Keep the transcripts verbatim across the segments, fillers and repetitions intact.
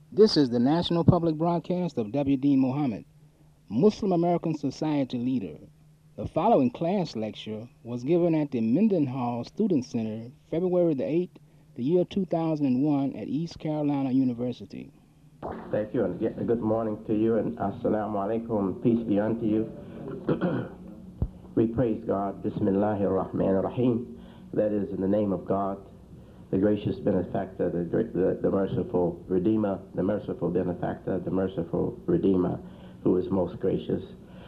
This is the National Public Broadcast of W D Muhammad, Muslim American Society leader. The following class lecture was given at the Mendenhall Student Center, February the eighth, the year two thousand one, at East Carolina University. Thank you, and good morning to you, and assalamu alaikum, peace be unto you. We praise God, Bismillahir Rahmanir Rahim, that is in the name of God, the gracious benefactor, the, the, the merciful Redeemer, the merciful benefactor, the merciful Redeemer, who is most gracious.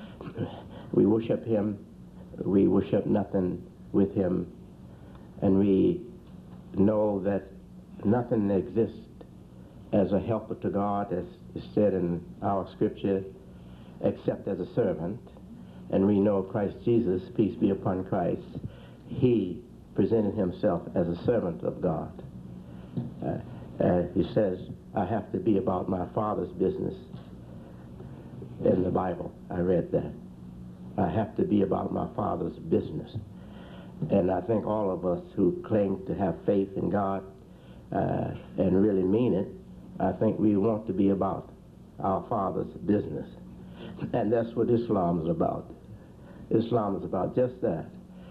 We worship him, we worship nothing with him, and we know that nothing exists as a helper to God, as is said in our scripture, except as a servant. And we know Christ Jesus, peace be upon Christ, he presented himself as a servant of God. Uh, uh, he says, I have to be about my Father's business. In the Bible, I read that. I have to be about my Father's business. And I think all of us who claim to have faith in God uh, and really mean it, I think we want to be about our Father's business. And that's what Islam is about. Islam is about just that.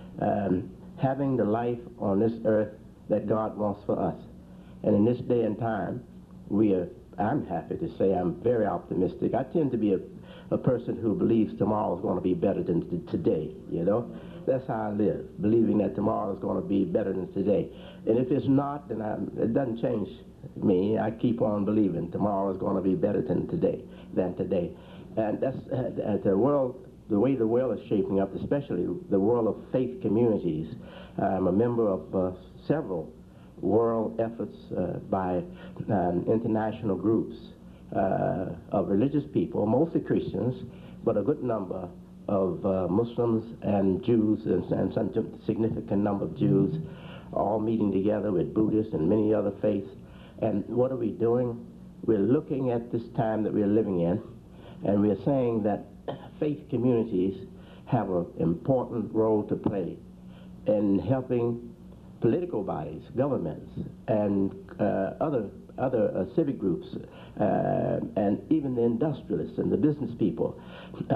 Um, having the life on this earth that God wants for us. And in this day and time, we are, I'm happy to say I'm very optimistic. I tend to be a, a person who believes tomorrow is going to be better than t- today, you know? That's how I live, believing that tomorrow is going to be better than today. And if it's not, then I, it doesn't change me. I keep on believing tomorrow is going to be better than today, than today. And that's uh, the world, the way the world is shaping up, especially the world of faith communities. I'm a member of uh, several world efforts uh, by um, international groups uh, of religious people, mostly Christians, but a good number of uh, Muslims and Jews, and, and some significant number of Jews, all meeting together with Buddhists and many other faiths. And what are we doing? We're looking at this time that we're living in, and we're saying that faith communities have an important role to play in helping political bodies, governments, and uh, other other uh, civic groups, uh, and even the industrialists and the business people, uh,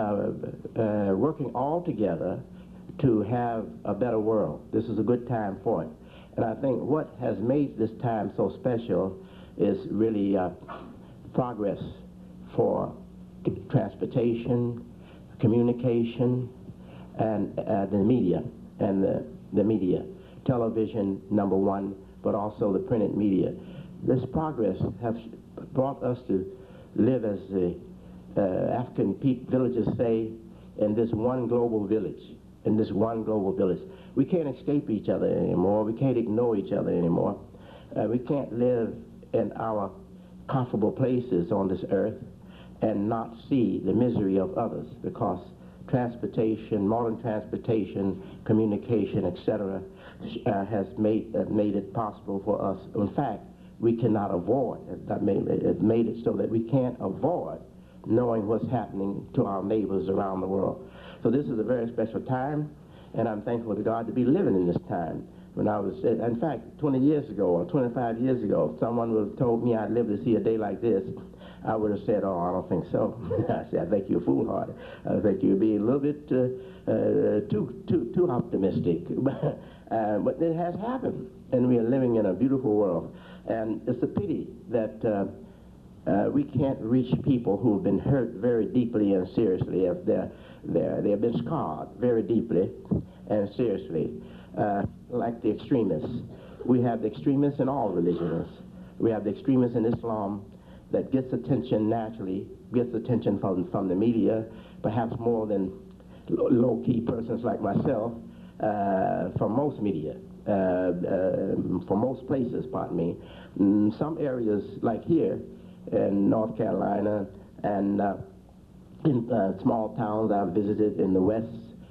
uh, working all together to have a better world. This is a good time for it. And I think what has made this time so special is really uh, progress for transportation, communication, and uh, the media, and the, the media. Television, number one, but also the printed media. This progress has brought us to live, as the uh, African villages say, in this one global village, in this one global village. We can't escape each other anymore. We can't ignore each other anymore. Uh, we can't live in our comfortable places on this earth and not see the misery of others, because transportation, modern transportation, communication, et cetera, uh, has made uh, made it possible for us. In fact, we cannot avoid. It made, it made it so that we can't avoid knowing what's happening to our neighbors around the world. So this is a very special time, and I'm thankful to God to be living in this time. When I was, in fact, twenty years ago or twenty-five years ago, if someone would have told me I'd live to see a day like this, I would have said, oh, I don't think so. I said, I think you're foolhardy. I think you're being a little bit uh, uh, too, too, too optimistic. uh, but it has happened, and we are living in a beautiful world. And it's a pity that uh, uh, we can't reach people who have been hurt very deeply and seriously. If they're, they're, they have been scarred very deeply and seriously, uh, like the extremists. We have the extremists in all religions. We have the extremists in Islam that gets attention naturally, gets attention from, from the media, perhaps more than low-key persons like myself, uh, from most media, uh, uh, from most places, pardon me. In some areas, like here in North Carolina and uh, in uh, small towns I've visited in the West,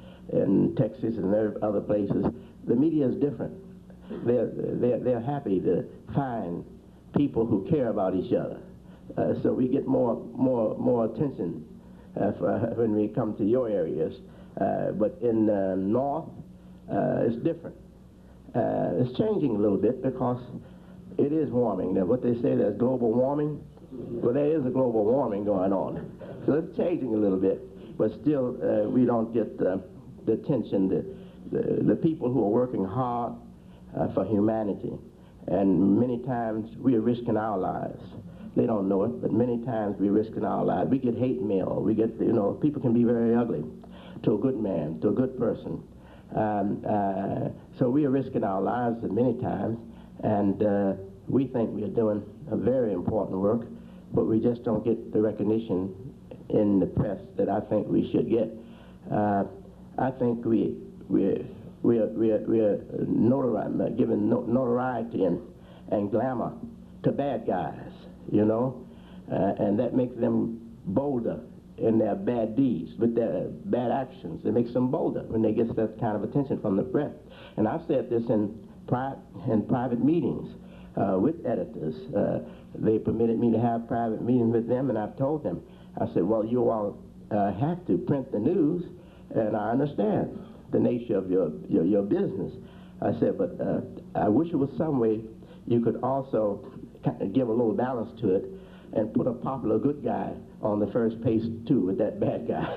in Texas and other places, the media is different. They're, they're, they're happy to find people who care about each other. Uh, so we get more, more, more attention uh, for, uh, when we come to your areas. Uh, but in the north, uh, it's different. Uh, it's changing a little bit because it is warming. Now, what they say, there's global warming. Well, there is a global warming going on. So it's changing a little bit, but still uh, we don't get uh, the attention, the, the, the people who are working hard uh, for humanity. And many times we are risking our lives. They don't know it, but many times we're risking our lives. We get hate mail. We get, you know, people can be very ugly to a good man, to a good person. Um, uh, so we are risking our lives many times, and uh, we think we are doing a very important work, but we just don't get the recognition in the press that I think we should get. Uh, I think we we we are we are, we are notori- giving notoriety and and glamour to bad guys, you know, uh, and that makes them bolder in their bad deeds, with their bad actions. It makes them bolder when they get that kind of attention from the press. And I've said this in pri in private meetings uh, with editors. Uh, they permitted me to have private meetings with them, and I've told them, I said, well, you all uh, have to print the news, and I understand the nature of your, your, your business. I said, but uh, I wish there was some way you could also kind of give a little balance to it and put a popular good guy on the first page too with that bad guy.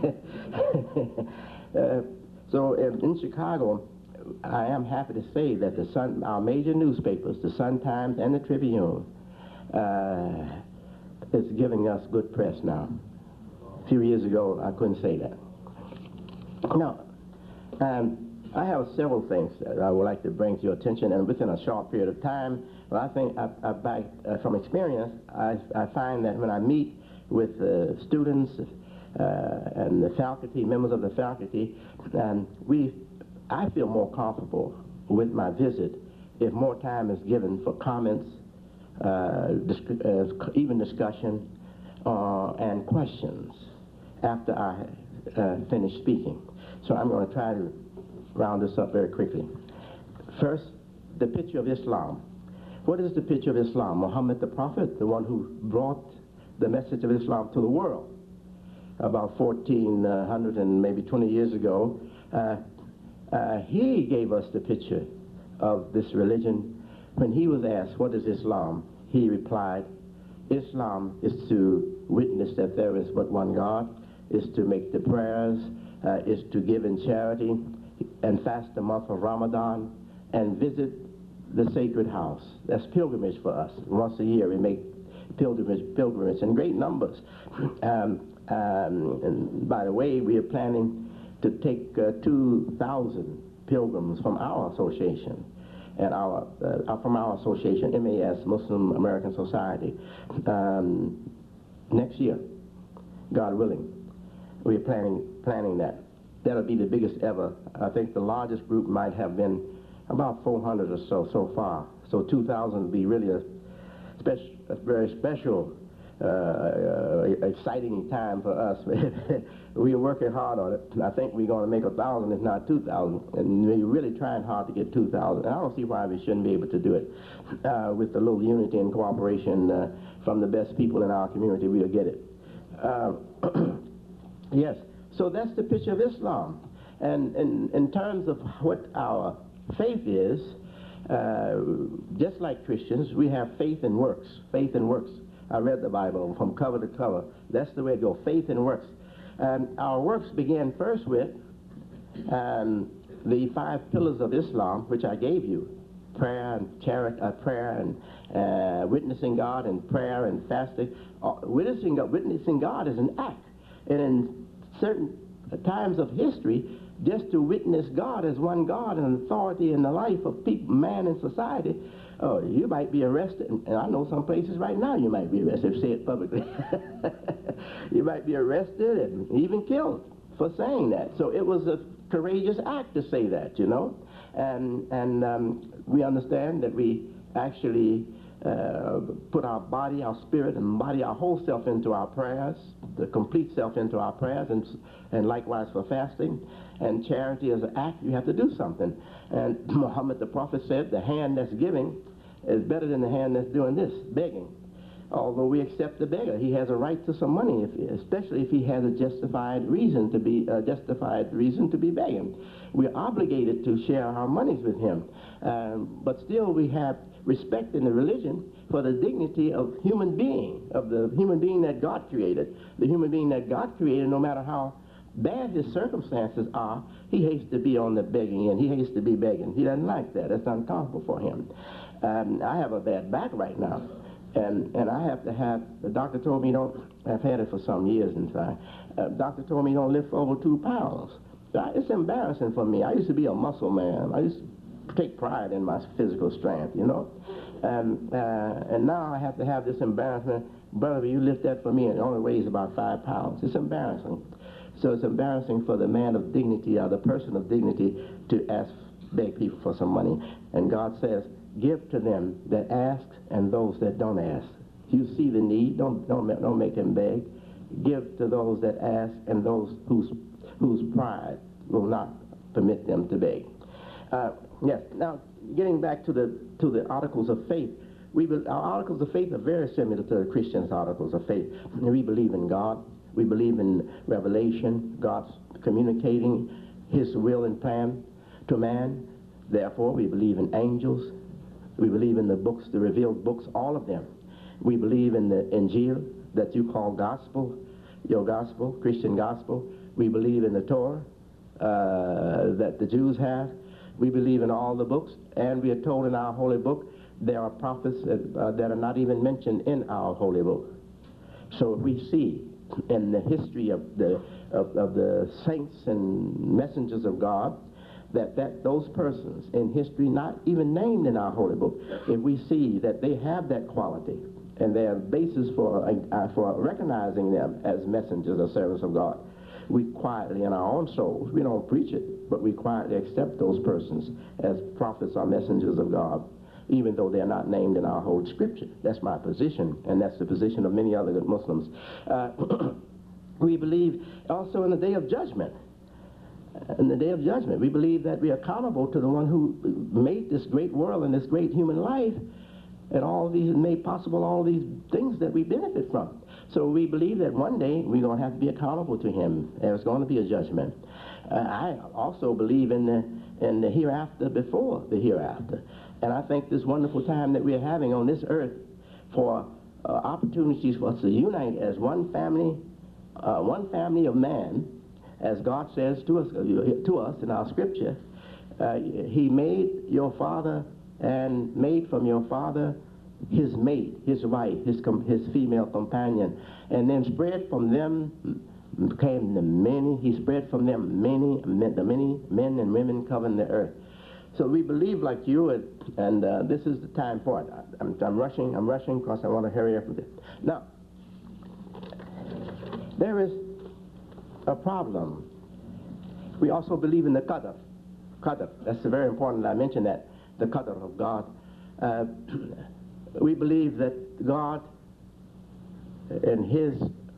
uh, so in, in Chicago, I am happy to say that the Sun, our major newspapers, the Sun-Times and the Tribune, uh, is giving us good press now. A few years ago, I couldn't say that. Now, um, I have several things that I would like to bring to your attention, and within a short period of time. Well, I think I, I, by, uh, from experience, I, I find that when I meet with uh, students uh, and the faculty, members of the faculty, um, we, I feel more comfortable with my visit if more time is given for comments, uh, dis uh, even discussion, uh, and questions after I uh, finish speaking. So I'm going to try to round this up very quickly. First, the picture of Islam. What is the picture of Islam? Muhammad the Prophet, the one who brought the message of Islam to the world about fourteen hundred and maybe twenty years ago, uh, uh, he gave us the picture of this religion. When he was asked, what is Islam? He replied, Islam is to witness that there is but one God, is to make the prayers, uh, is to give in charity, and fast the month of Ramadan, and visit the sacred house. That's pilgrimage for us. Once a year we make pilgrimage, pilgrimage in great numbers. Um, um, and by the way, we are planning to take uh, two thousand pilgrims from our association, and our uh, from our association, M A S, Muslim American Society, um, next year, God willing. We are planning planning that. That'll be the biggest ever. I think the largest group might have been about four hundred or so so far. So two thousand would be really a, special, a very special, uh, uh, exciting time for us. We are working hard on it. I think we're going to make a thousand, if not two thousand, and we're really trying hard to get two thousand. And I don't see why we shouldn't be able to do it. Uh, with a little unity and cooperation uh, from the best people in our community, we'll get it. Uh, yes. So that's the picture of Islam. And in, in terms of what our faith is, uh, just like Christians, we have faith and works. Faith and works. I read the Bible from cover to cover. That's the way to go, faith and works. And our works begin first with um, the five pillars of Islam, which I gave you. Prayer and charity, uh, prayer and uh, witnessing God, and prayer and fasting. Uh, witnessing, witnessing God is an act. And in certain times of history, just to witness God as one God and authority in the life of people, man in society, oh, you might be arrested, and I know some places right now you might be arrested, say it publicly. You might be arrested and even killed for saying that. So it was a courageous act to say that, you know, and and um, we understand that we actually Uh, put our body, our spirit, and body, our whole self into our prayers, the complete self into our prayers, and, and likewise for fasting. And charity is an act. You have to do something. And Muhammad the Prophet said, the hand that's giving is better than the hand that's doing this, begging. Although we accept the beggar, he has a right to some money, if, especially if he has a justified reason to be uh, justified reason to be begging. We're obligated to share our monies with him, um, but still we have respect in the religion for the dignity of human being, of the human being that God created. The human being that God created, no matter how bad his circumstances are, he hates to be on the begging end. He hates to be begging. He doesn't like that. It's uncomfortable for him. Um, I have a bad back right now, and and I have to have, the doctor told me don't, I've had it for some years, in fact. Uh, doctor told me don't lift over two pounds. It's embarrassing for me. I used to be a muscle man. I used to take pride in my physical strength, you know. And, uh, and now I have to have this embarrassment. Brother, you lift that for me, and it only weighs about five pounds. It's embarrassing. So it's embarrassing for the man of dignity or the person of dignity to ask, beg people for some money. And God says, give to them that ask and those that don't ask. You see the need, don't, don't, don't make them beg. Give to those that ask and those whose, whose pride will not permit them to beg. Uh, yes, now getting back to the, to the articles of faith, we be, our articles of faith are very similar to the Christians' articles of faith. We believe in God. We believe in revelation, God's communicating his will and plan to man. Therefore, we believe in angels. We believe in the books, the revealed books, all of them. We believe in the Injil that you call gospel, your gospel, Christian gospel. We believe in the Torah uh, that the Jews have. We believe in all the books, and we are told in our holy book there are prophets that, uh, that are not even mentioned in our holy book. So we see in the history of the of, of the saints and messengers of God that, that those persons in history not even named in our holy book, if we see that they have that quality and their basis for uh, for recognizing them as messengers or servants of God, we quietly in our own souls, we don't preach it, but we quietly accept those persons as prophets or messengers of God, even though they're not named in our Holy Scripture. That's my position, and that's the position of many other good Muslims. Uh, we believe also in the Day of Judgment. In the Day of Judgment, we believe that we are accountable to the one who made this great world and this great human life, and all these made possible all these things that we benefit from. So we believe that one day we're going to have to be accountable to him. There's going to be a judgment. Uh, I also believe in the, in the hereafter before the hereafter. And I think this wonderful time that we're having on this earth for uh, opportunities for us to unite as one family, uh, one family of man, as God says to us, uh, to us in our scripture, uh, he made your father and made from your father his mate, his wife, his, com his female companion, and then spread from them came the many, he spread from them many, the many men and women covering the earth. So we believe like you, and, and uh, this is the time for it. I'm, I'm rushing, I'm rushing because I want to hurry up with it. Now, there is a problem. We also believe in the qadr. Qadr, that's very important. I mentioned that, the qadr of God. Uh, we believe that God, in his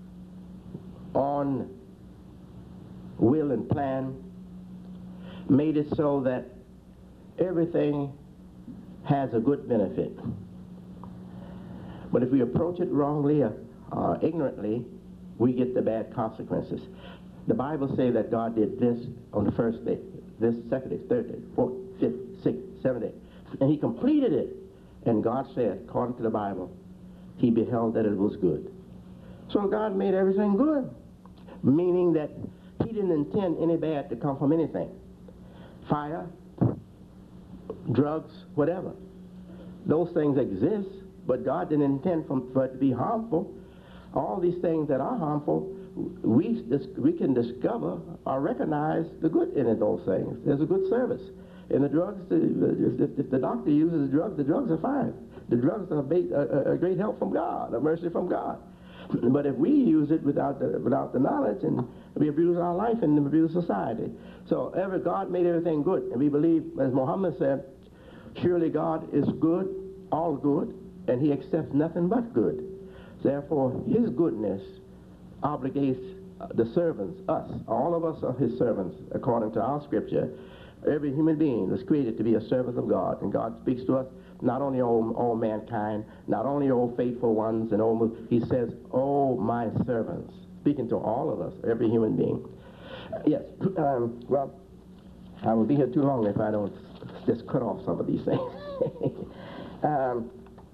own will and plan, made it so that everything has a good benefit. But if we approach it wrongly or, or ignorantly, we get the bad consequences. The Bible says that God did this on the first day, this second day, third day, fourth, fifth, sixth, seventh day. And he completed it. And God said, according to the Bible, he beheld that it was good. So God made everything good, meaning that he didn't intend any bad to come from anything. Fire, drugs, whatever. Those things exist, but God didn't intend for it to be harmful. All these things that are harmful, we, we can discover or recognize the good in those things. There's a good service. And the drugs, if, if the doctor uses the drugs, the drugs are fine. The drugs are a, a great help from God, a mercy from God. But if we use it without the, without the knowledge, and we abuse our life and abuse society. So every, God made everything good. And we believe, as Muhammad said, surely God is good, all good, and he accepts nothing but good. Therefore, his goodness obligates the servants, us, all of us are his servants, according to our scripture. Every human being was created to be a servant of God, and God speaks to us, not only all, all mankind, not only all faithful ones, and all, he says, oh, my servants, speaking to all of us, every human being. Uh, yes, um, well, I will be here too long if I don't just cut off some of these things. Um,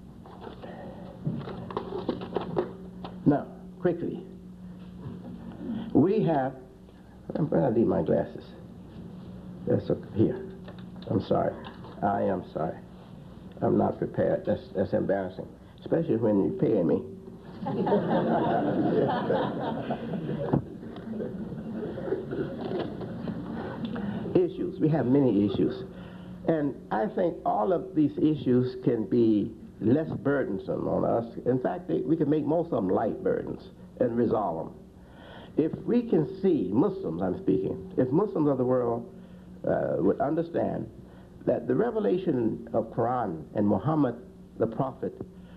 now, quickly, we have, I'm going to leave my glasses. That's okay. Here. I'm sorry. I am sorry. I'm not prepared. That's, that's embarrassing, especially when you pay me. Issues. We have many issues. And I think all of these issues can be less burdensome on us. In fact, they, we can make most of them light burdens and resolve them. If we can see, Muslims I'm speaking, if Muslims of the world uh, would understand that the revelation of Quran and Muhammad, the prophet,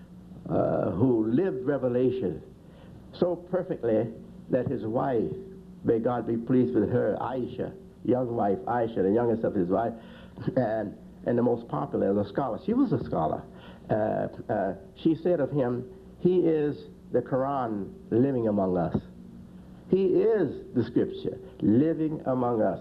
uh, who lived revelation so perfectly that his wife, may God be pleased with her, Aisha, young wife Aisha, the youngest of his wife, and, and the most popular, the scholar. She was a scholar. Uh, uh, she said of him, he is the Quran living among us. He is the scripture living among us.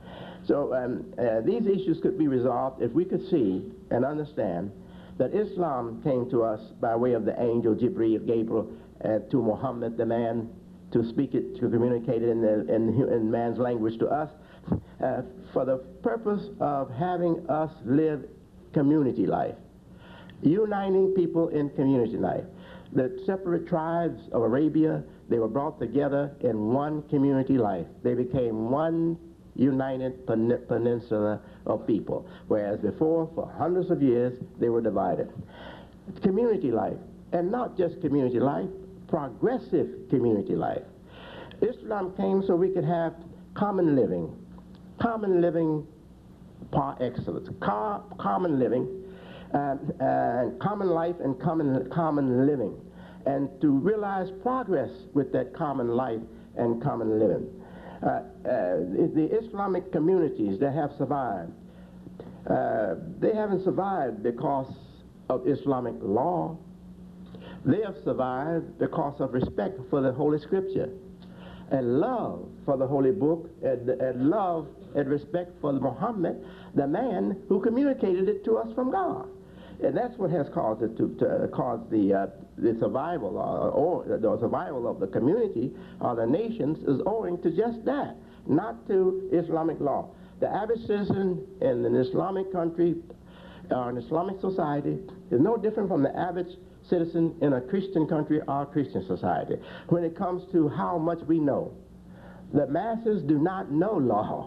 So um, uh, these issues could be resolved if we could see and understand that Islam came to us by way of the angel Jibreel, Gabriel, uh, to Muhammad, the man, to speak it, to communicate it in, the, in, in man's language to us, uh, for the purpose of having us live community life, uniting people in community life. The separate tribes of Arabia, they were brought together in one community life. They became one united pen peninsula of people, whereas before, for hundreds of years, they were divided. Community life, and not just community life, progressive community life. Islam came so we could have common living, common living par excellence, Car common living, uh, uh, common life and common, common living, and to realize progress with that common life and common living. Uh, uh, the Islamic communities that have survived, uh, they haven't survived because of Islamic law. They have survived because of respect for the Holy Scripture and love for the Holy Book and, and love and respect for Muhammad, the man who communicated it to us from God. And that's what has caused it to, to cause the, uh, the survival or, or the survival of the community or the nations is owing to just that, not to Islamic law. The average citizen in an Islamic country or an Islamic society is no different from the average citizen in a Christian country or Christian society when it comes to how much we know. The masses do not know law.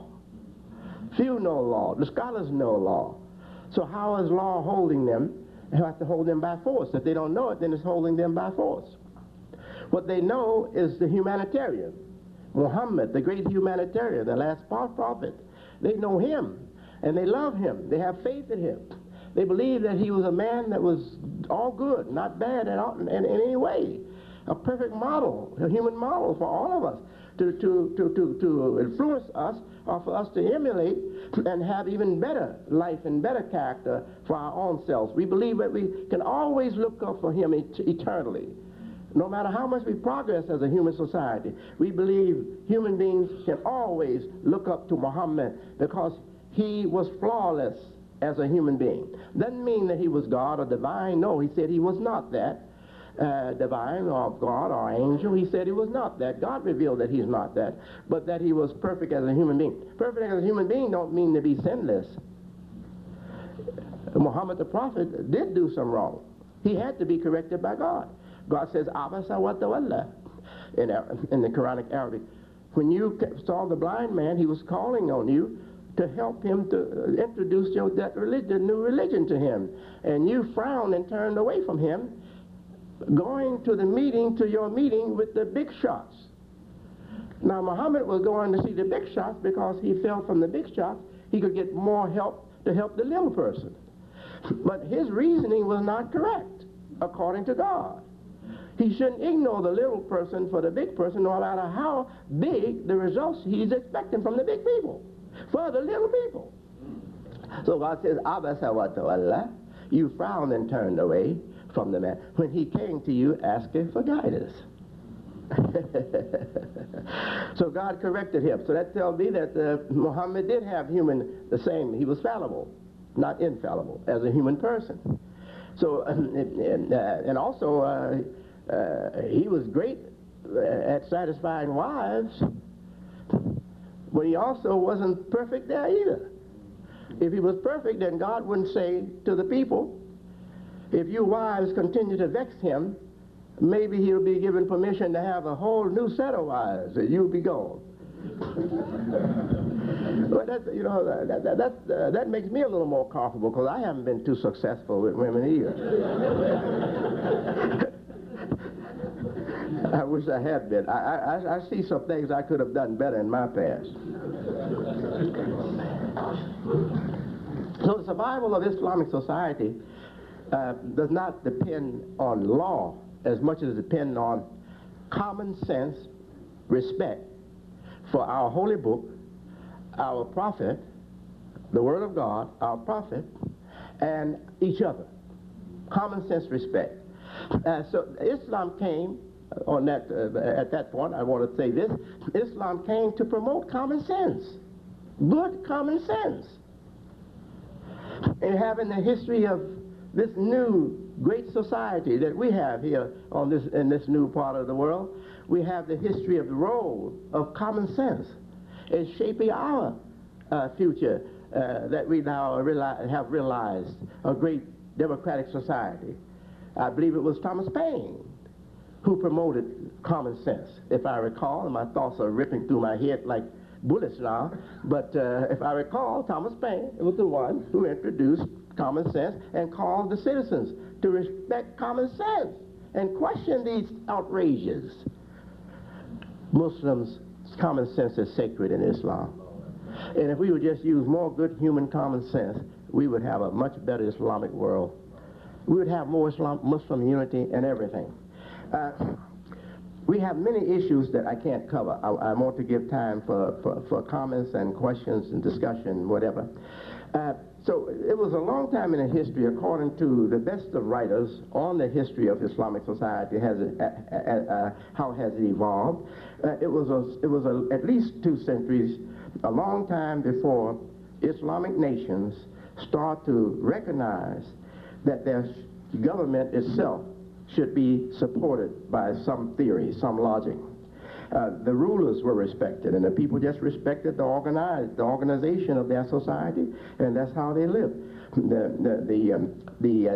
Few know law. The scholars know law. So how is law holding them? You have to hold them by force. If they don't know it, then it's holding them by force. What they know is the humanitarian. Muhammad, the great humanitarian, the last prophet. They know him, and they love him. They have faith in him. They believe that he was a man that was all good, not bad at all, in, in any way. A perfect model, a human model for all of us to, to, to, to, to influence us or for us to emulate and have even better life and better character for our own selves. We believe that we can always look up for him et eternally. No matter how much we progress as a human society, we believe human beings can always look up to Muhammad because he was flawless as a human being. Doesn't mean that he was God or divine. No, he said he was not that. Uh, divine or God or angel. He said he was not that. God revealed that he's not that, but that he was perfect as a human being. Perfect as a human being don't mean to be sinless. Muhammad the prophet did do some wrong. He had to be corrected by God. God says, Abasa wa tawalla in, in the Quranic Arabic. When you saw the blind man, he was calling on you to help him to introduce your, that religion, new religion to him. And you frowned and turned away from him, going to the meeting, to your meeting with the big shots. Now Muhammad was going to see the big shots because he felt from the big shots he could get more help to help the little person. But his reasoning was not correct, according to God. He shouldn't ignore the little person for the big person, no matter how big the results he's expecting from the big people, for the little people. So God says, Abasa wa tawalla, you frowned and turned away from the man when he came to you asking for guidance. So God corrected him. So that tells me that uh, Muhammad did have human, the same, he was fallible, not infallible, as a human person. So, and, and, uh, and also, uh, uh, he was great at satisfying wives, but he also wasn't perfect there either. If he was perfect, then God wouldn't say to the people, if you wives continue to vex him, maybe he'll be given permission to have a whole new set of wives, and you'll be gone. Well, that, you know, that, that, that, uh, that makes me a little more comfortable, because I haven't been too successful with women either. I wish I had been. I, I, I see some things I could have done better in my past. So the survival of Islamic society uh, does not depend on law as much as it depends on common sense, respect for our holy book, our prophet, the word of God, our prophet, and each other. Common sense respect. Uh, so Islam came on that, uh, at that point, I want to say this, Islam came to promote common sense, good common sense. And having the history of this new great society that we have here on this, in this new part of the world, we have the history of the role of common sense in shaping our uh, future uh, that we now realize, have realized, a great democratic society. I believe it was Thomas Paine who promoted common sense, if I recall, and my thoughts are ripping through my head like bullets now, but uh, if I recall, Thomas Paine was the one who introduced common sense and called the citizens to respect common sense and question these outrages. Muslims, common sense is sacred in Islam. And if we would just use more good human common sense, we would have a much better Islamic world. We would have more Islam, Muslim unity and everything. Uh, we have many issues that I can't cover. I, I want to give time for, for, for comments and questions and discussion, whatever. Uh, so it was a long time in the history, according to the best of writers on the history of Islamic society, has it, uh, uh, uh, how has it evolved. Uh, it was, a, it was a, at least two centuries, a long time before Islamic nations start to recognize that their government itself should be supported by some theory, some logic. Uh, the rulers were respected, and the people just respected the organized, the organization of their society, and that's how they lived. The the the, um, the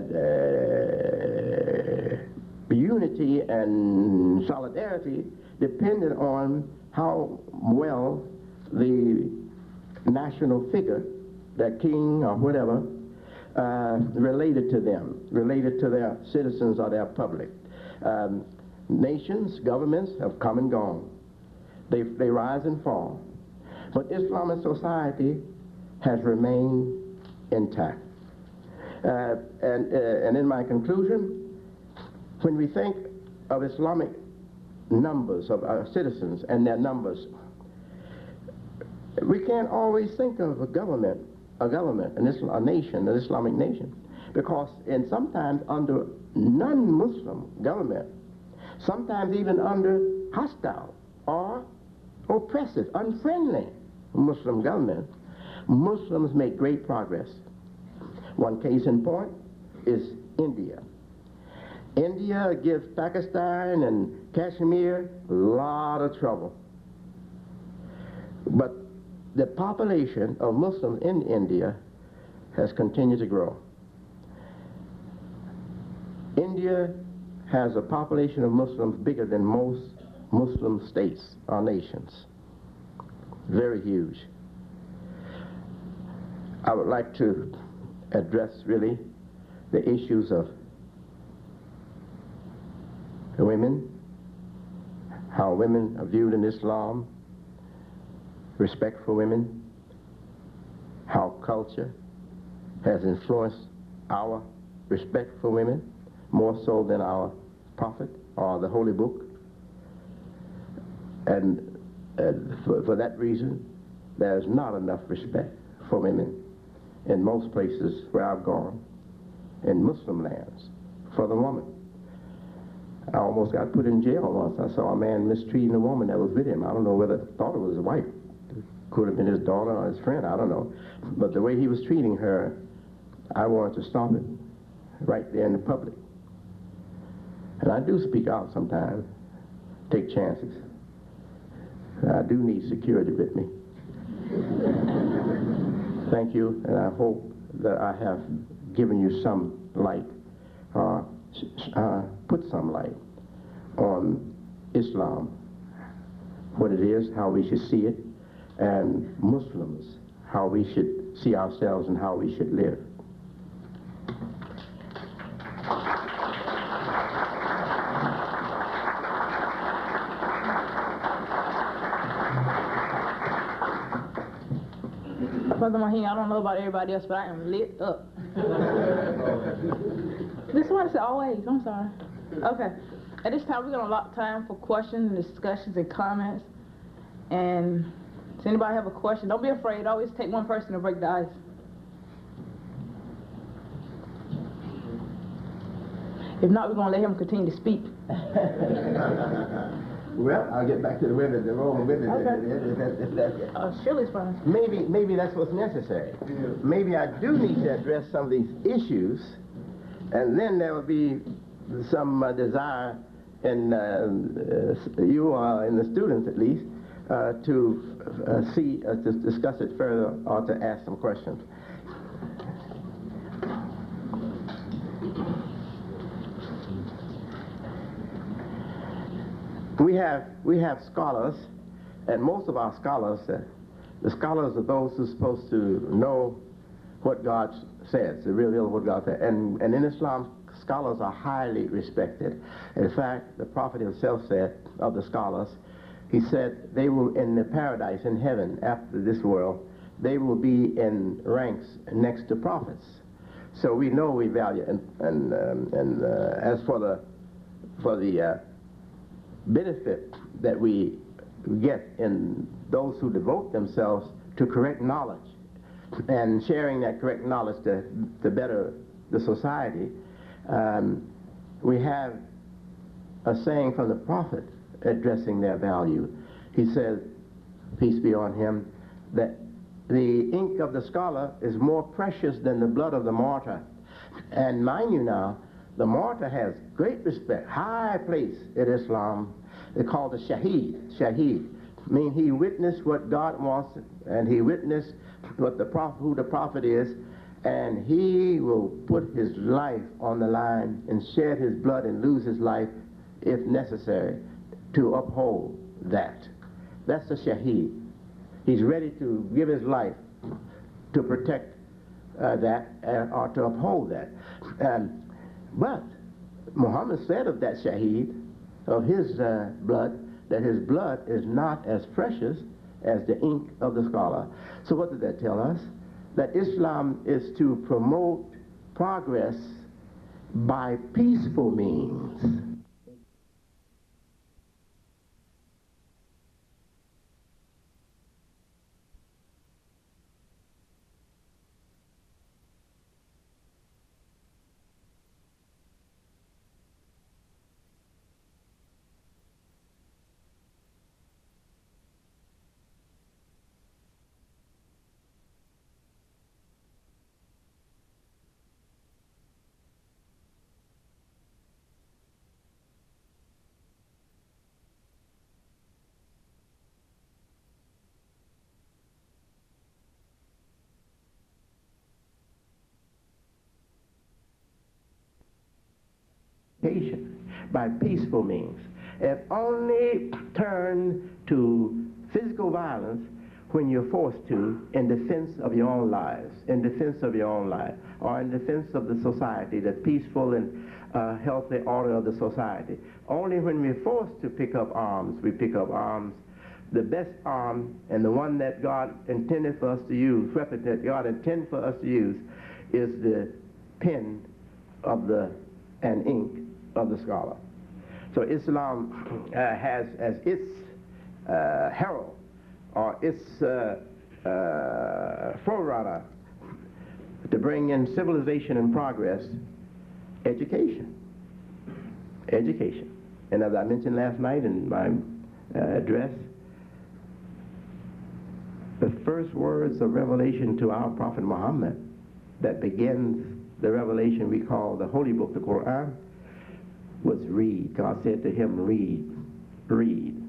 uh, uh, unity and solidarity depended on how well the national figure, that king or whatever, Uh, related to them, related to their citizens or their public. Um, nations, governments have come and gone. They, they rise and fall. But Islamic society has remained intact. Uh, and, uh, and in my conclusion, when we think of Islamic numbers of our citizens and their numbers, we can't always think of a government a government, an Islam, a nation, an Islamic nation, because in sometimes under non-Muslim government, sometimes even under hostile or oppressive, unfriendly Muslim government, Muslims make great progress. One case in point is India. India gives Pakistan and Kashmir a lot of trouble. But the population of Muslims in India has continued to grow. India has a population of Muslims bigger than most Muslim states or nations. Very huge. I would like to address really the issues of women, how women are viewed in Islam, respect for women, how culture has influenced our respect for women more so than our prophet or the holy book. And uh, for, for that reason, there's not enough respect for women in most places where I've gone, in Muslim lands, for the woman. I almost got put in jail once. I saw a man mistreating a woman that was with him. I don't know whether I thought it was his wife. Could have been his daughter or his friend, I don't know. But the way he was treating her, I wanted to stop it. right there in the public. And I do speak out sometimes, take chances. I do need security with me. Thank you, and I hope that I have given you some light, uh, uh, put some light on Islam, what it is, how we should see it, and Muslims, how we should see ourselves and how we should live. Brother Maheen, I don't know about everybody else, but I am lit up. This one said always, I'm sorry. Okay. At this time, we're going to allot time for questions and discussions and comments. And does anybody have a question? Don't be afraid. Always take one person to break the ice. If not, we're going to let him continue to speak. Well, I'll get back to the women, the Roman women. Okay. Uh, Shirley's fine. Maybe, maybe that's what's necessary. Maybe I do need to address some of these issues, and then there will be some uh, desire in uh, uh, you or in the students at least uh, to uh, see, uh, to discuss it further or to ask some questions. We have, we have scholars, and most of our scholars, uh, the scholars are those who are supposed to know what God says, to reveal what God says. And, and in Islam, scholars are highly respected. In fact, the Prophet himself said of the scholars, he said they will, in the paradise, in heaven, after this world, they will be in ranks next to prophets. So we know we value, and, and, um, and uh, as for the, for the uh, benefit that we get in those who devote themselves to correct knowledge and sharing that correct knowledge to, to better the society, um, we have a saying from the Prophet addressing their value. He says, peace be on him, that the ink of the scholar is more precious than the blood of the martyr. And mind you now, the martyr has great respect, high place in Islam. They're called the Shaheed. Shaheed. I mean, he witnessed what God wants, and he witnessed what the prophet, who the prophet is, and he will put his life on the line and shed his blood and lose his life if necessary to uphold that. That's the Shaheed. He's ready to give his life to protect uh, that uh, or to uphold that. Um, But Muhammad said of that Shaheed, of his uh, blood, that his blood is not as precious as the ink of the scholar. So what did that tell us? That Islam is to promote progress by peaceful means. By peaceful means, and only turn to physical violence when you're forced to in defense of your own lives, in defense of your own life, or in defense of the society, the peaceful and uh, healthy order of the society. Only when we're forced to pick up arms, we pick up arms. The best arm, and the one that God intended for us to use, weapon that God intended for us to use, is the pen of the and ink of the scholar. So Islam uh, has as its uh, herald or its uh, uh, forerunner to bring in civilization and progress, education. Education. And as I mentioned last night in my uh, address, the first words of revelation to our Prophet Muhammad that begins the revelation we call the Holy Book, the Quran, was read. God said to him, read, read.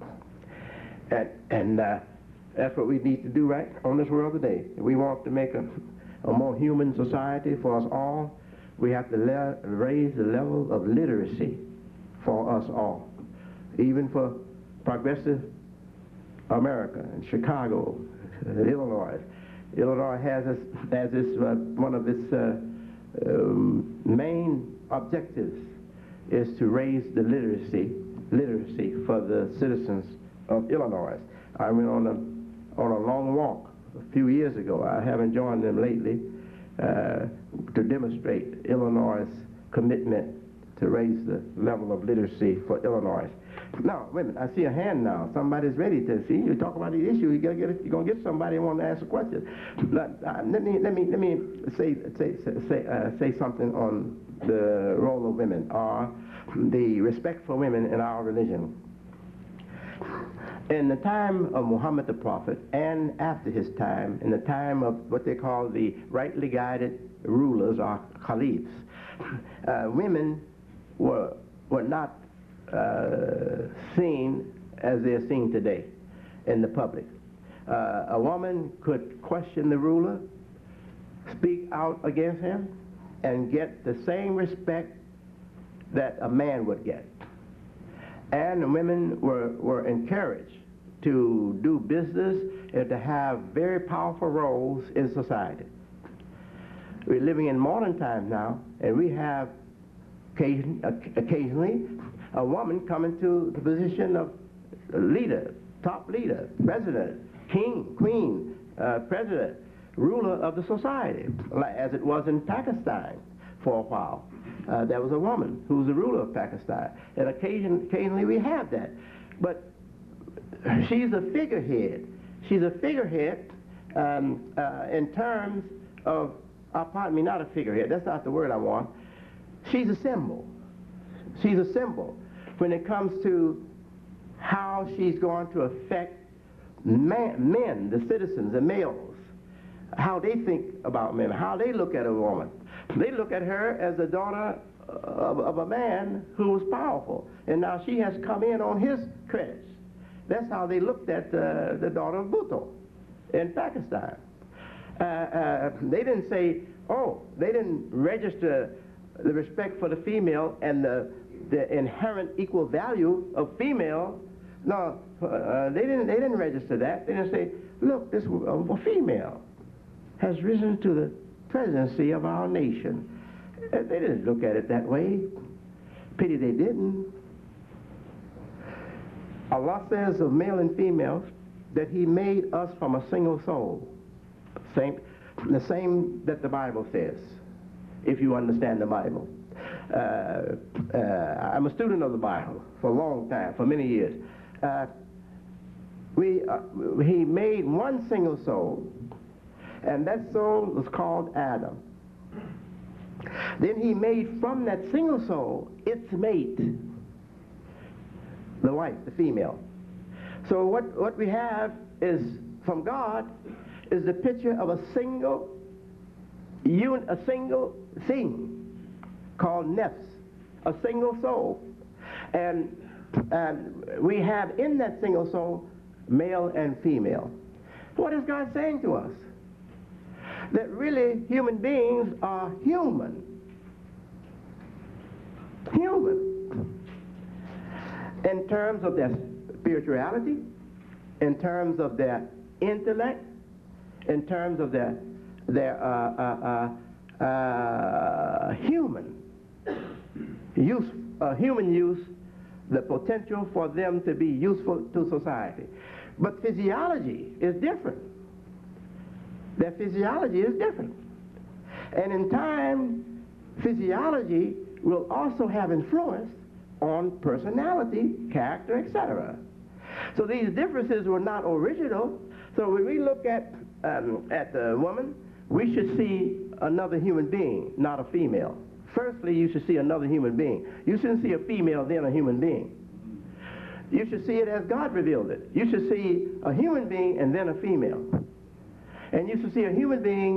And, and uh, that's what we need to do right on this world today. If we want to make a, a more human society for us all, we have to le raise the level of literacy for us all. Even for progressive America and Chicago, uh, Illinois. Illinois has, this, has this, uh, one of its uh, um, main objectives is to raise the literacy, literacy for the citizens of Illinois. I went on a, on a long walk a few years ago. I haven't joined them lately uh, to demonstrate Illinois' commitment to raise the level of literacy for Illinois. Now, wait a minute, I see a hand now. Somebody's ready to see. You talk about the issue, you gotta get it, you're gonna get somebody who wants to ask a question. Let, uh, let me let me let me say say say uh, say something on the role of women or the respect for women in our religion. In the time of Muhammad the Prophet and after his time, in the time of what they call the rightly guided rulers or caliphs, uh, women were were not uh, seen as they're seen today in the public. Uh, a woman could question the ruler, speak out against him, and get the same respect that a man would get. And women were, were encouraged to do business and to have very powerful roles in society. We're living in modern times now, and we have occasion, occasionally a woman coming to the position of leader, top leader, president, king, queen, uh, president, ruler of the society, as it was in Pakistan for a while. Uh, there was a woman who was the ruler of Pakistan, and occasion, occasionally we have that. But she's a figurehead. She's a figurehead um, uh, in terms of, uh, pardon me, not a figurehead, that's not the word I want. She's a symbol. She's a symbol when it comes to how she's going to affect man, men, the citizens, the males, how they think about men, how they look at a woman. They look at her as the daughter of, of a man who was powerful, and now she has come in on his credits. That's how they looked at uh, the daughter of Bhutto in Pakistan. Uh, uh, they didn't say, oh, they didn't register the respect for the female and the, the inherent equal value of female. No, uh, they didn't. They didn't register that. They didn't say, look, this uh, female has risen to the presidency of our nation. Uh, they didn't look at it that way. Pity they didn't. Allah says of male and female that He made us from a single soul. Same, the same that the Bible says, if you understand the Bible. Uh, uh, I'm a student of the Bible for a long time, for many years. Uh, we, uh, he made one single soul, and that soul was called Adam. Then He made from that single soul its mate, the wife, the female. So what, what we have is, from God, is the picture of a single, un, a single thing called nefs, a single soul. And, and we have in that single soul male and female. What is God saying to us? That really human beings are human. Human. In terms of their spirituality, in terms of their intellect, in terms of their, their uh, uh, uh, uh, human use, uh, human use, the potential for them to be useful to society. But physiology is different. Their physiology is different. And in time, physiology will also have influence on personality, character, et cetera. So these differences were not original. So when we look at, um, at the woman, we should see another human being, not a female. Firstly, you should see another human being. You shouldn't see a female, then a human being. You should see it as God revealed it. You should see a human being and then a female. And you should see a human being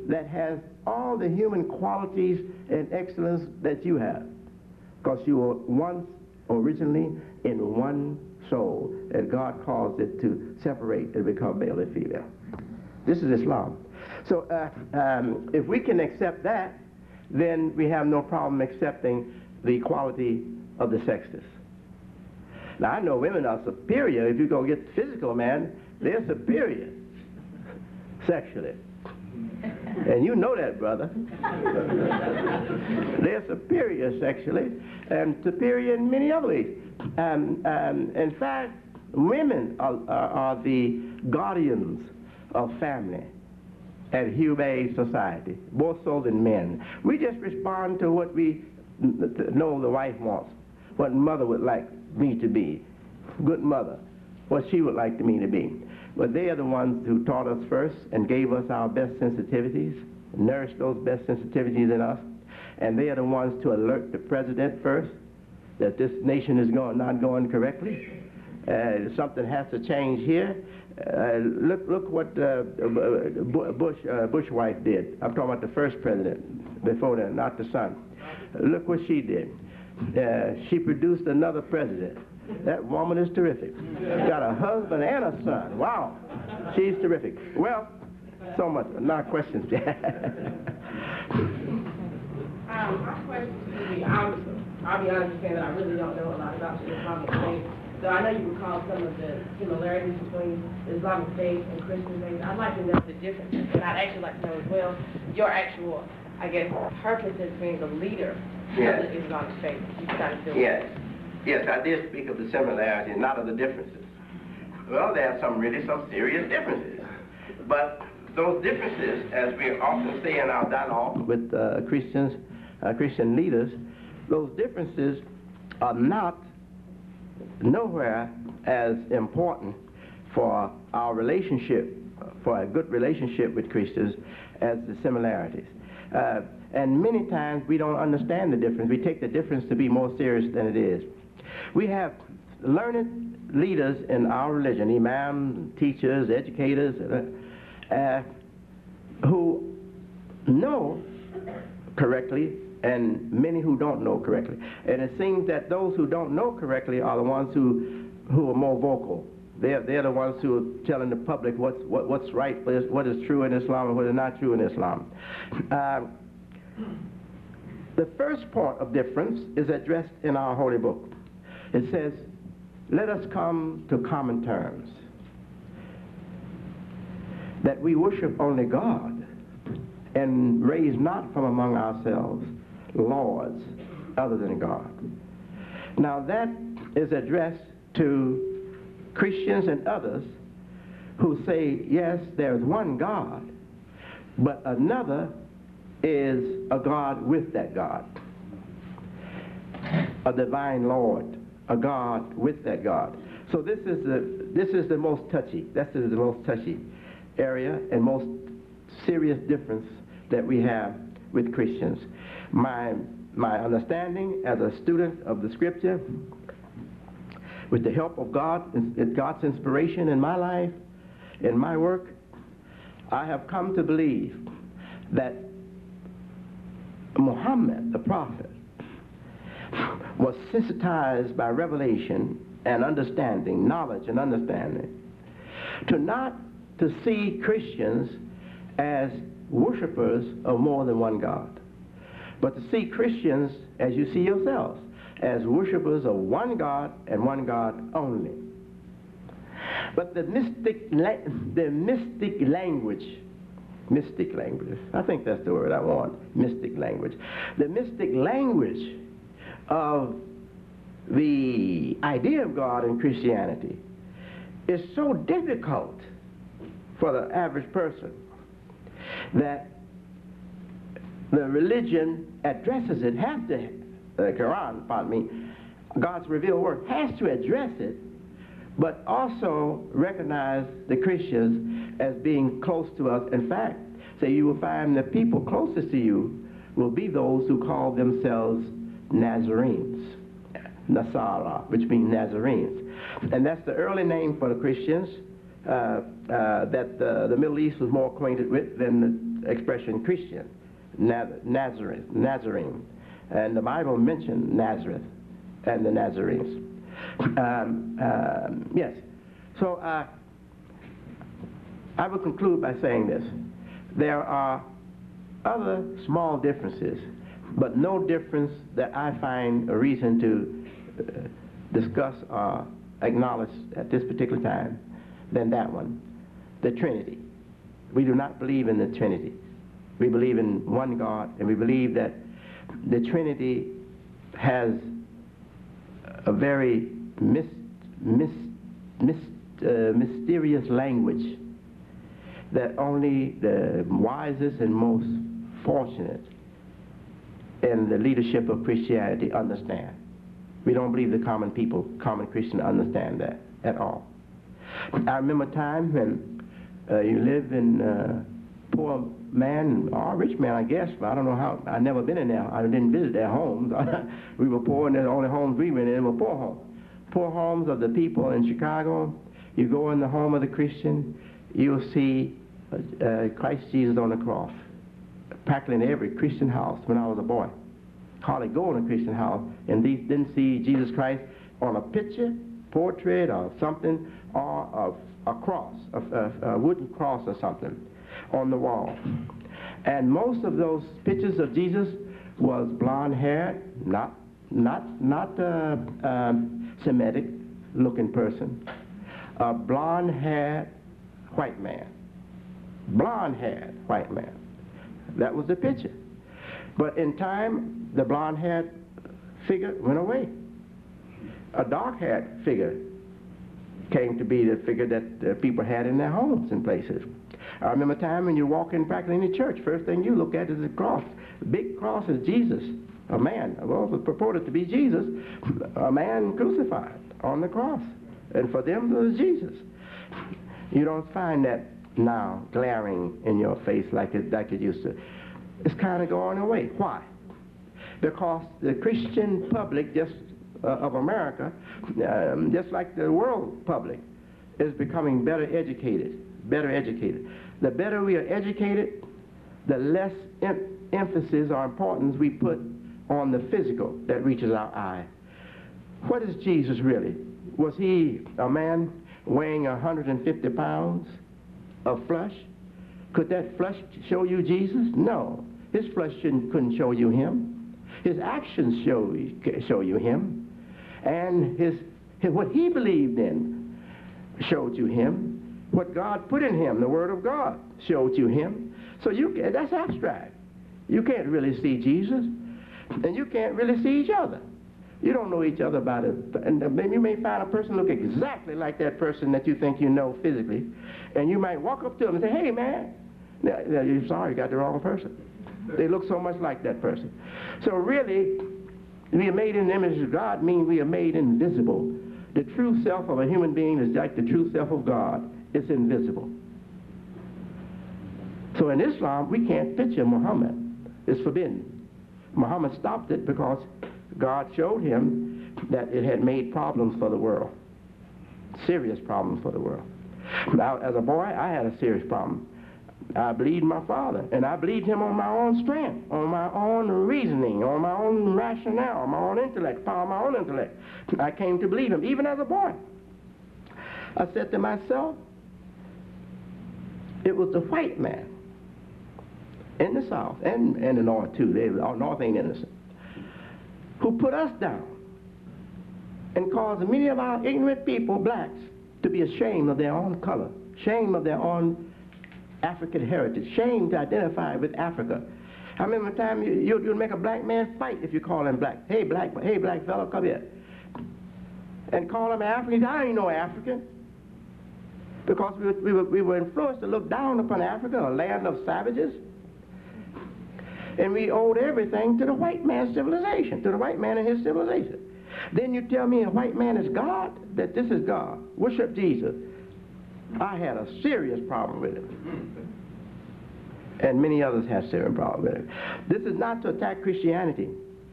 that has all the human qualities and excellence that you have, because you were once originally in one soul, and God caused it to separate and become male and female. This is Islam. So uh, um, if we can accept that, then we have no problem accepting the equality of the sexes. Now, I know women are superior. If you go get physical, man, they're superior sexually. And you know that, brother. They're superior sexually and superior in many other ways. Um, um, in fact, women are, are, are the guardians of family and humane society, more so than men. We just respond to what we know the wife wants, what mother would like me to be, good mother, what she would like me to be. But they are the ones who taught us first and gave us our best sensitivities, nourished those best sensitivities in us, and they are the ones to alert the president first that this nation is going, not going correctly. Uh, something has to change here. Uh, look, look what uh, Bush, uh, Bush wife did. I'm talking about the first president before that, not the son. Look what she did. Uh, she produced another president. That woman is terrific. Got a husband and a son. Wow, she's terrific. Well, so much. Now questions. um, my question to you, I'll, I'll be honest and say that I really don't know a lot about the Islamic faith. So I know you recall some of the similarities between the Islamic faith and Christian faith. I'd like to know the differences, and I'd actually like to know as well your actual, I guess, purpose as being the leader Yes. of the Islamic faith. You kind of feel Yes. Yes, I did speak of the similarities, not of the differences. Well, there are some really some serious differences. But those differences, as we often say in our dialogue with uh, Christians, uh, Christian leaders, those differences are not nowhere as important for our relationship, for a good relationship with Christians, as the similarities. Uh, and many times we don't understand the difference. We take the difference to be more serious than it is. We have learned leaders in our religion, imams, teachers, educators, uh, uh, who know correctly and many who don't know correctly. And it seems that those who don't know correctly are the ones who, who are more vocal. They're, they're the ones who are telling the public what's, what, what's right, what is, what is true in Islam and what is not true in Islam. Uh, the first point of difference is addressed in our holy book. It says, let us come to common terms, that we worship only God and raise not from among ourselves lords other than God. Now that is addressed to Christians and others who say, yes, there's one God, but another is a God with that God, a divine Lord, a God with that God. So this is the this is the most touchy. This is the most touchy area and most serious difference that we have with Christians. My my understanding as a student of the Scripture, with the help of God and God's inspiration in my life, in my work, I have come to believe that Muhammad, the prophet, was sensitized by revelation and understanding, knowledge and understanding, to not to see Christians as worshipers of more than one God, but to see Christians, as you see yourselves, as worshipers of one God and one God only. But the mystic, the mystic language, mystic language, I think that's the word I want, mystic language. The mystic language of the idea of God in Christianity is so difficult for the average person that the religion addresses it, has to, the Quran, pardon me, God's revealed word, has to address it, but also recognize the Christians as being close to us. In fact, so you will find the people closest to you will be those who call themselves Nazarenes, Nasara, which means Nazarenes. And that's the early name for the Christians uh, uh, that uh, the Middle East was more acquainted with than the, expression Christian, Nazareth, Nazarene. And the Bible mentioned Nazareth and the Nazarenes. Um, uh, yes. So uh, I will conclude by saying this. There are other small differences, but no difference that I find a reason to uh, discuss or acknowledge at this particular time than that one, the Trinity. We do not believe in the Trinity. We believe in one God, and we believe that the Trinity has a very mis, mis, mis, uh, mysterious language that only the wisest and most fortunate in the leadership of Christianity understand. We don't believe the common people, common Christians, understand that at all. I remember a time when uh, you live in uh, poor man, or rich man, I guess, but I don't know how. I've never been in there. I didn't visit their homes. We were poor, and the only homes we went in were poor homes. Poor homes of the people in Chicago. You go in the home of the Christian, you'll see uh, Christ Jesus on the cross, practically in every Christian house when I was a boy. Hardly go in a Christian house and these didn't see Jesus Christ on a picture, portrait, or something, or a, a cross, a, a, a wooden cross or something on the wall. And most of those pictures of Jesus was blonde-haired, not not not uh, um, Semitic-looking person, a blonde-haired white man, blonde-haired white man. That was the picture. But in time, the blonde-haired figure went away. A dark-haired figure came to be the figure that uh, people had in their homes and places. I remember a time when you walk in practically in the church, first thing you look at is the cross. The big cross is Jesus, a man. Well, it was purported to be Jesus, a man crucified on the cross. And for them, it was Jesus. You don't find that now glaring in your face like it, like it used to. It's kind of going away. Why? Because the Christian public just uh, of America, um, just like the world public, is becoming better educated, better educated. The better we are educated, the less em emphasis or importance we put on the physical that reaches our eye. What is Jesus really? Was he a man weighing one hundred fifty pounds of flesh? Could that flesh show you Jesus? No. His flesh shouldn't, couldn't show you him. His actions show, show you him. And his, his, what he believed in showed you him. What God put in him, the Word of God, showed you him. So you, that's abstract. You can't really see Jesus. And you can't really see each other. You don't know each other about it. And then you may find a person look exactly like that person that you think you know physically. And you might walk up to them and say, hey, man. Now, you're sorry, you got the wrong person. They look so much like that person. So really, we are made in the image of God means we are made invisible. The true self of a human being is like the true self of God. It's invisible. So in Islam, we can't picture Muhammad. It's forbidden. Muhammad stopped it because God showed him that it had made problems for the world. Serious problems for the world. Now, as a boy, I had a serious problem. I believed my father, and I believed him on my own strength, on my own reasoning, on my own rationale, on my own intellect, power of my own intellect. I came to believe him, even as a boy. I said to myself, it was the white man in the South, and, and the North too, they, the North ain't innocent, who put us down and caused many of our ignorant people, blacks, to be ashamed of their own color, ashamed of their own African heritage, shame to identify with Africa. I remember a time you, you, you'd make a black man fight if you call him black. Hey, black, hey, black fellow, come here. And call him African. I ain't no African. Because we were, we, were, we were influenced to look down upon Africa, a land of savages. And we owed everything to the white man's civilization, to the white man and his civilization. Then you tell me a white man is God, that this is God. Worship Jesus. I had a serious problem with it. And many others have serious problems with it. This is not to attack Christianity.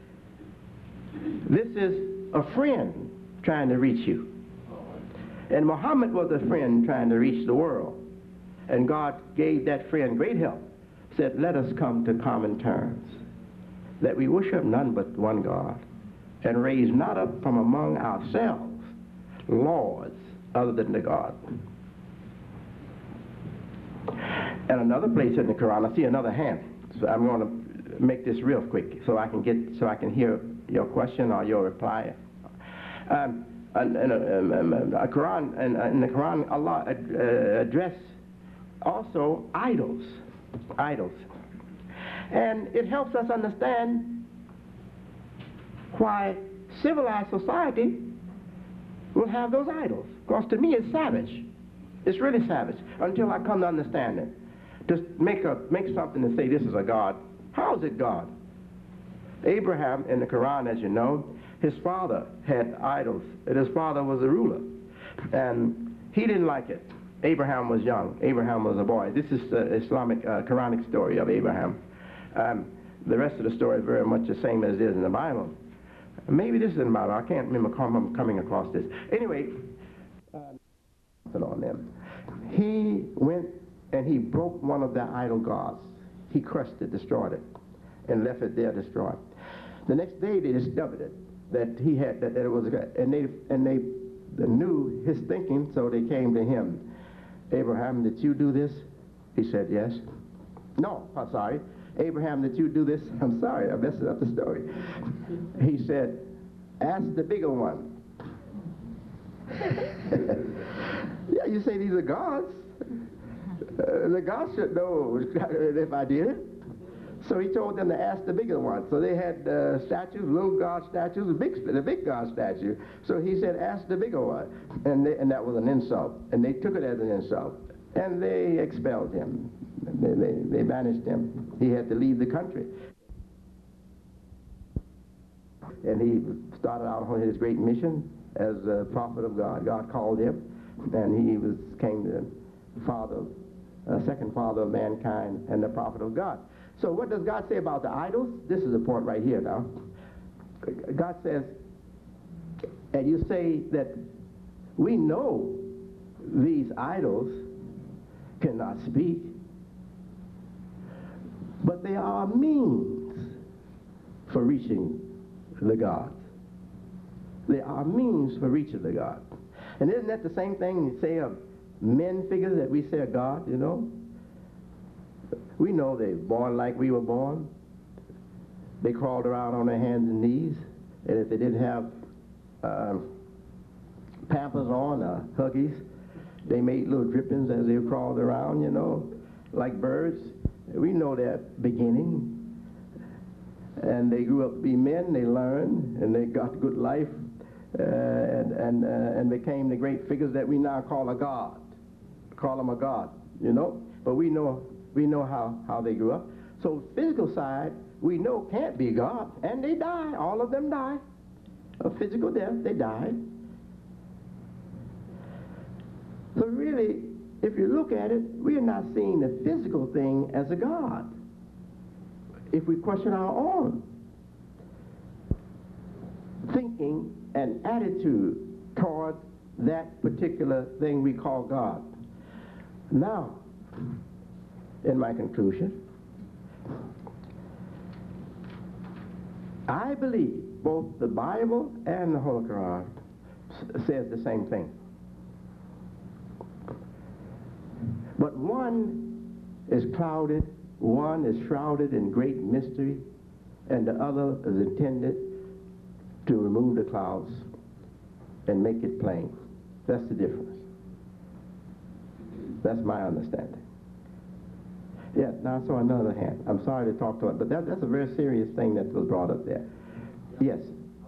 This is a friend trying to reach you. And Muhammad was a friend trying to reach the world. And God gave that friend great help said, let us come to common terms, that we worship none but one God, and raise not up from among ourselves lords other than the God. And another place in the Quran, I see another hand. So I'm going to make this real quick so I can get, so I can hear your question or your reply. Um, and, and, uh, um, um, a Quran, and, uh, in the Quran, Allah uh, addressed also idols, idols. And it helps us understand why civilized society will have those idols. Because to me it's savage. It's really savage until I come to understand it. Just make, a, make something and say this is a God. How is it God? Abraham in the Quran, as you know, his father had idols, and his father was a ruler. And he didn't like it. Abraham was young. Abraham was a boy. This is the Islamic uh, Quranic story of Abraham. Um, the rest of the story is very much the same as it is in the Bible. Maybe this is in the Bible. I can't remember coming across this. Anyway, uh, on them. He went and he broke one of their idol gods. He crushed it, destroyed it, and left it there destroyed. The next day they discovered it, that he had, that, that it was a god, and they, and they knew his thinking, so they came to him. Abraham, did you do this? He said, yes. No, I'm sorry. Abraham, did you do this? I'm sorry, I messed up the story. He said, ask the bigger one. Yeah, you say these are gods. Uh, the gods should know if I did it. So he told them to ask the bigger one. So they had uh, statues, little god statues, a big, the big god statue. So he said, ask the bigger one. And, they, and that was an insult. And they took it as an insult. And they expelled him. They, they, they banished him. He had to leave the country. And he started out on his great mission as a prophet of God. God called him, and he was, came the father, uh, second father of mankind and the prophet of God. So what does God say about the idols? This is the point right here now. God says, and you say that we know these idols cannot speak, but they are a means for reaching the gods. They are means for reaching the God. And isn't that the same thing you say of men figures that we say are God, you know? We know they're born like we were born. They crawled around on their hands and knees. And if they didn't have uh, Pampers on or Huggies, they made little drippings as they crawled around, you know, like birds. We know their beginning. And they grew up to be men, they learned, and they got good life, uh, and, and, uh, and became the great figures that we now call a God. Call them a God, you know? But we know, we know how, how they grew up. So physical side, we know can't be God, and they die. All of them die. A physical death, they died. So really, if you look at it, we are not seeing the physical thing as a God. If we question our own thinking and attitude toward that particular thing we call God. Now, in my conclusion, I believe both the Bible and the Holy Quran says the same thing. But one is clouded, one is shrouded in great mystery, and the other is intended to remove the clouds and make it plain. That's the difference. That's my understanding. Yeah, now I saw another hand. I'm sorry to talk to it, but that, that's a very serious thing that was brought up there. Yes.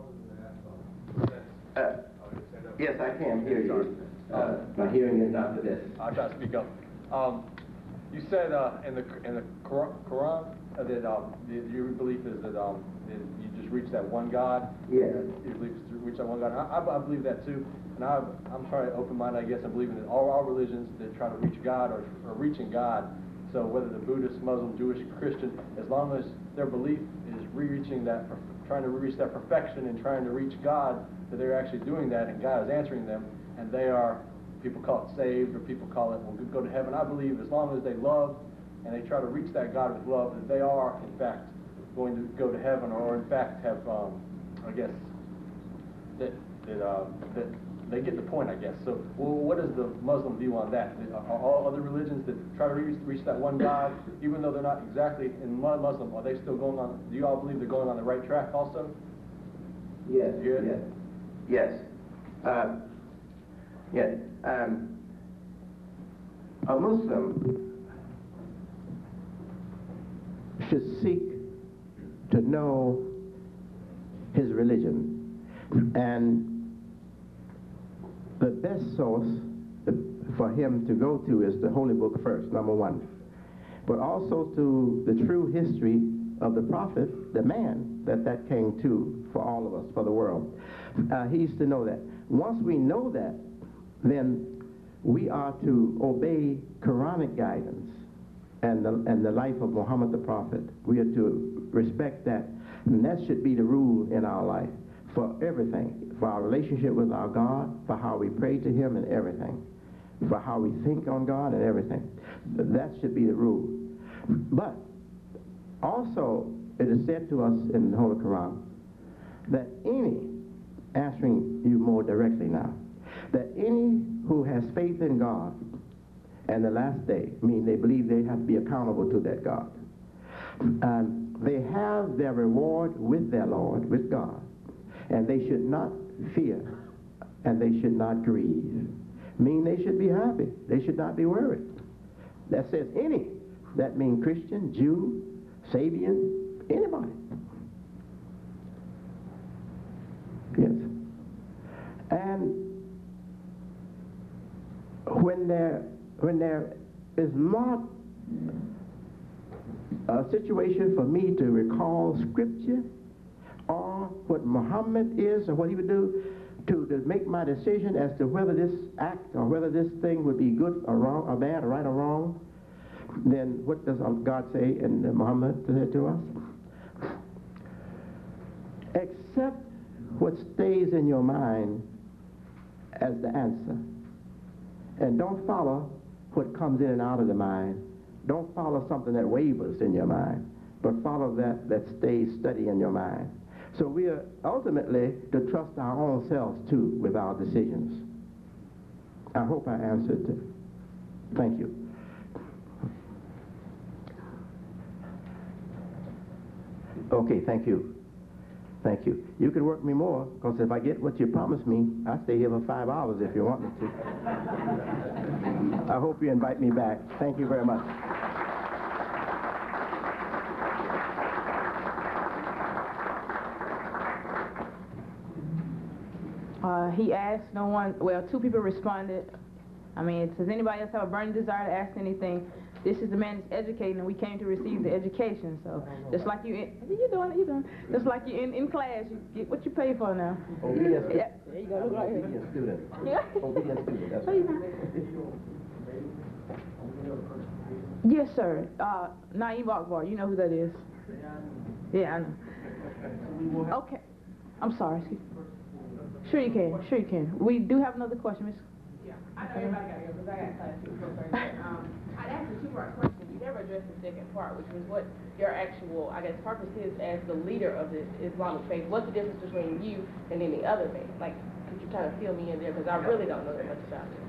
Uh, yes, I can hear you. Uh, my hearing is not the best. I'll try to speak up. Um, you said uh, in the in the Quran uh, that um, your belief is that um, that you just reach that one God. Yeah. You believe it's to reach that one God. I, I, I believe that too, and I, I'm trying to open minded. I guess I'm believing that all our religions that try to reach God are, are reaching God. So whether the Buddhist, Muslim, Jewish, Christian, as long as their belief is reaching that, trying to reach that perfection and trying to reach God, that they're actually doing that, and God is answering them, and they are. People call it saved, or people call it, well, go to heaven. I believe as long as they love and they try to reach that God with love, that they are, in fact, going to go to heaven, or in fact have, um, I guess, that, that, uh, that they get the point, I guess. So, well, what is the Muslim view on that? Are all other religions that try to reach, reach that one God, even though they're not exactly in Muslim, are they still going on, do you all believe they're going on the right track also? Yes, Good? yes, yes. Uh, yes. Um, a Muslim should seek to know his religion, and the best source for him to go to is the Holy Book first, number one, but also to the true history of the prophet, the man that that came to for all of us, for the world. Uh, he used to know that. Once we know that, then we are to obey Quranic guidance and the, and the life of Muhammad the Prophet. We are to respect that, and that should be the rule in our life for everything, for our relationship with our God, for how we pray to him and everything, for how we think on God and everything. That should be the rule. But also, it is said to us in the Holy Quran that any, answering you more directly now, that any who has faith in God and the last day, meaning they believe they have to be accountable to that God, um, they have their reward with their Lord, with God, and they should not fear and they should not grieve. Meaning they should be happy. They should not be worried. That says any. That means Christian, Jew, Sabian, anybody. Yes. And when there, when there is not a situation for me to recall scripture or what Muhammad is or what he would do to, to make my decision as to whether this act or whether this thing would be good or wrong or bad or right or wrong, then what does God say and Muhammad said to us? Accept what stays in your mind as the answer. And don't follow what comes in and out of the mind. Don't follow something that wavers in your mind, but follow that that stays steady in your mind. So we are ultimately to trust our own selves too with our decisions. I hope I answered it. Thank you. Okay, thank you. Thank you. You can work me more, because if I get what you promised me, I'll stay here for five hours if you want me to. I hope you invite me back. Thank you very much. Uh, he asked, no one, well, two people responded. I mean, does anybody else have a burning desire to ask anything? This is the man that's educating, and we came to receive the education. So, just like you, in, you doing it, you doing. Just like you in, in class, you get what you pay for now. Obedient student. Yeah, there you go. Look right here. Obedient student. Yeah. Obedient student. That's What do you know? Yes, sir. Uh, Naeem Akbar, you know who that is? Yeah, I know. Okay. I'm sorry. Excuse me. Sure you can. Sure you can. We do have another question, Miss. Yeah, I know everybody got to go because I got class too. So sorry. Um, I'd asked a two-part question. You never addressed the second part, which was what your actual, I guess, purpose is as the leader of the Islamic faith. What's the difference between you and any other faith? Like, could you kind of fill me in there? Because I really don't know that much about it.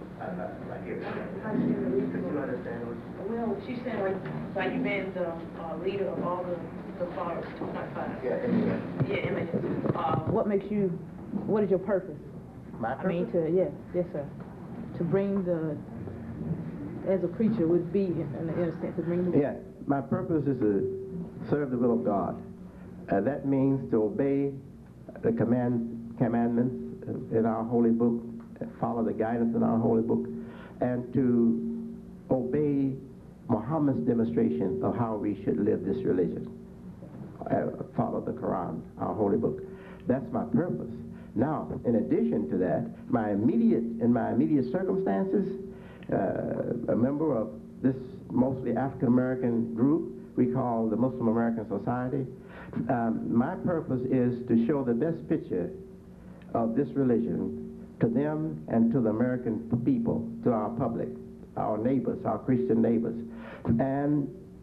Well, she said like, like you've been the uh, leader of all the the followers, not five. Yeah, anyway. Yeah, eminence. Uh, What makes you, what is your purpose? My I mean, purpose? to, yes, yes, sir. To bring the, as a preacher would be, in, in a sense, to bring the... Yeah, my purpose is to serve the will of God. Uh, that means to obey the command, commandments in our holy book, follow the guidance in our holy book, and to obey Muhammad's demonstration of how we should live this religion. Uh, follow the Quran, our holy book. That's my purpose. Now, in addition to that, my immediate, in my immediate circumstances, uh, a member of this mostly African-American group we call the Muslim American Society, um, my purpose is to show the best picture of this religion to them and to the American people, to our public, our neighbors, our Christian neighbors, and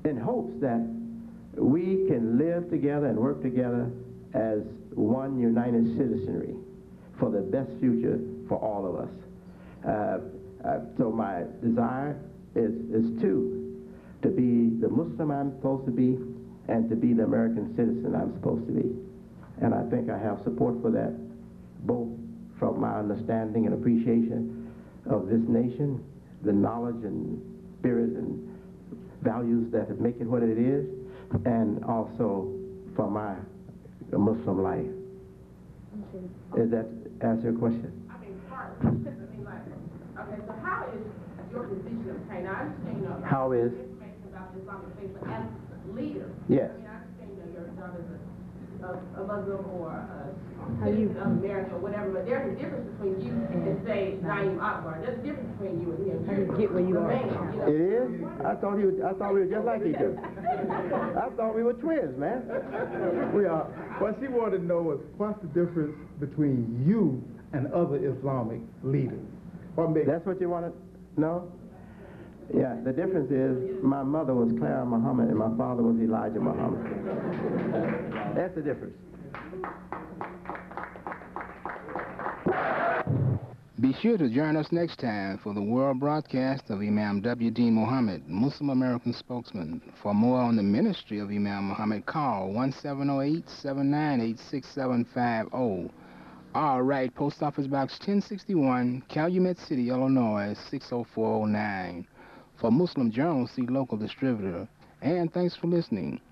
in hopes that we can live together and work together as one united citizenry for the best future for all of us. Uh, uh, so my desire is, is two, to be the Muslim I'm supposed to be and to be the American citizen I'm supposed to be. And I think I have support for that, both from my understanding and appreciation of this nation, the knowledge and spirit and values that have make it what it is, and also for my Muslim life. Does that answer your question? I mean, part, I mean, like, okay, so how is your position obtained? Now, I understand, you know, How is? information about the Islamic faith, but as leader, Yes. I mean, I understand, you know, you're not as a, a, a Muslim or a How you- citizen of America or whatever, but there's a difference between you and, say, Naeem Akbar. There's a difference between you and him. How you get where you You're are. the man, you know. It is? I thought he was, I thought we were just like each other. I thought we were twins, man. We are. What she wanted to know was, what's the difference between you and other Islamic leaders? What makes That's what you want to know? Yeah, the difference is my mother was Clara Muhammad and my father was Elijah Muhammad. That's the difference. Be sure to join us next time for the world broadcast of Imam W. Deen Muhammad, Muslim American spokesman. For more on the ministry of Imam Muhammad, call one seven zero eight, seven nine eight, six seven five zero. All right, Post Office Box ten sixty-one, Calumet City, Illinois, six oh four oh nine. For Muslim Journal, see local distributor. And thanks for listening.